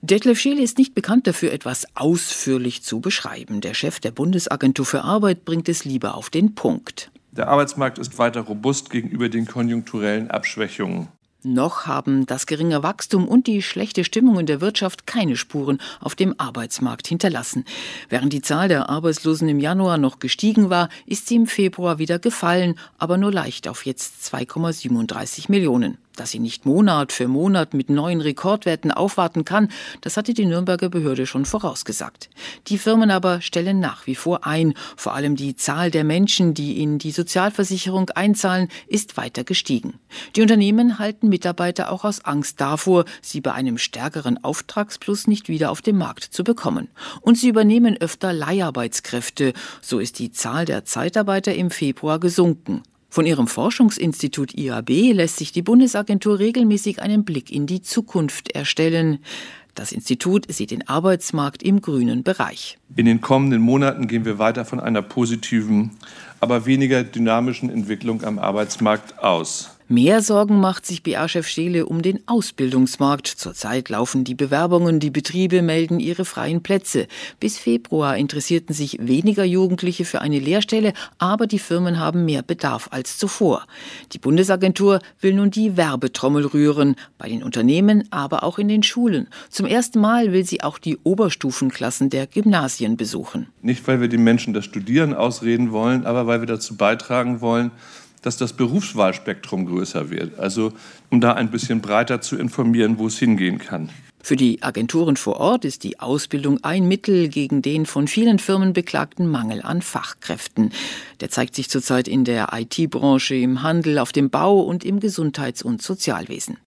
Detlef Scheele ist nicht bekannt dafür, etwas ausführlich zu beschreiben. Der Chef der Bundesagentur für Arbeit bringt es lieber auf den Punkt. Der Arbeitsmarkt ist weiter robust gegenüber den konjunkturellen Abschwächungen. Noch haben das geringe Wachstum und die schlechte Stimmung in der Wirtschaft keine Spuren auf dem Arbeitsmarkt hinterlassen. Während die Zahl der Arbeitslosen im Januar noch gestiegen war, ist sie im Februar wieder gefallen, aber nur leicht auf jetzt 2,37 Millionen. Dass sie nicht Monat für Monat mit neuen Rekordwerten aufwarten kann, das hatte die Nürnberger Behörde schon vorausgesagt. Die Firmen aber stellen nach wie vor ein. Vor allem die Zahl der Menschen, die in die Sozialversicherung einzahlen, ist weiter gestiegen. Die Unternehmen halten Mitarbeiter auch aus Angst davor, sie bei einem stärkeren Auftragsplus nicht wieder auf dem Markt zu bekommen. Und sie übernehmen öfter Leiharbeitskräfte. So ist die Zahl der Zeitarbeiter im Februar gesunken. Von ihrem Forschungsinstitut IAB lässt sich die Bundesagentur regelmäßig einen Blick in die Zukunft erstellen. Das Institut sieht den Arbeitsmarkt im grünen Bereich. In den kommenden Monaten gehen wir weiter von einer positiven, aber weniger dynamischen Entwicklung am Arbeitsmarkt aus. Mehr Sorgen macht sich BA-Chef Scheele um den Ausbildungsmarkt. Zurzeit laufen die Bewerbungen, die Betriebe melden ihre freien Plätze. Bis Februar interessierten sich weniger Jugendliche für eine Lehrstelle, aber die Firmen haben mehr Bedarf als zuvor. Die Bundesagentur will nun die Werbetrommel rühren, bei den Unternehmen, aber auch in den Schulen. Zum ersten Mal will sie auch die Oberstufenklassen der Gymnasien besuchen. Nicht, weil wir den Menschen das Studieren ausreden wollen, aber weil wir dazu beitragen wollen, dass das Berufswahlspektrum größer wird. Also um da ein bisschen breiter zu informieren, wo es hingehen kann. Für die Agenturen vor Ort ist die Ausbildung ein Mittel gegen den von vielen Firmen beklagten Mangel an Fachkräften. Der zeigt sich zurzeit in der IT-Branche, im Handel, auf dem Bau und im Gesundheits- und Sozialwesen.